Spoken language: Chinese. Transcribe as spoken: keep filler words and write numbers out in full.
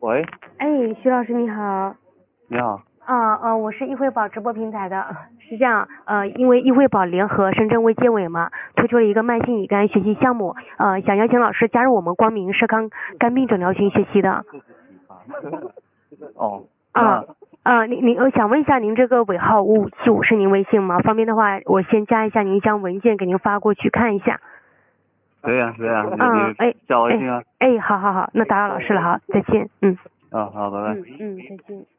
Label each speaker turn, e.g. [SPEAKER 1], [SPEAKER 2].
[SPEAKER 1] 喂，
[SPEAKER 2] 哎，徐老师你好。
[SPEAKER 1] 你好。
[SPEAKER 2] 啊呃，我是易惠宝直播平台的，是这样，呃，因为易惠宝联合深圳卫健委嘛，推出了一个慢性乙肝学习项目，呃，想邀请老师加入我们光明社康肝病诊疗群学习的。
[SPEAKER 1] 哦。
[SPEAKER 2] 啊啊，您您，我想问一下，您这个尾号五五七五是您微信吗？方便的话，我先加一下您，将文件给您发过去看一下。
[SPEAKER 1] 可以啊，可以啊，你
[SPEAKER 2] 嗯，哎，
[SPEAKER 1] 加微信啊。
[SPEAKER 2] 哎，哎，好好好，那打扰老师了，好，再见，嗯。
[SPEAKER 1] 啊，好，拜拜。
[SPEAKER 2] 嗯嗯，再见。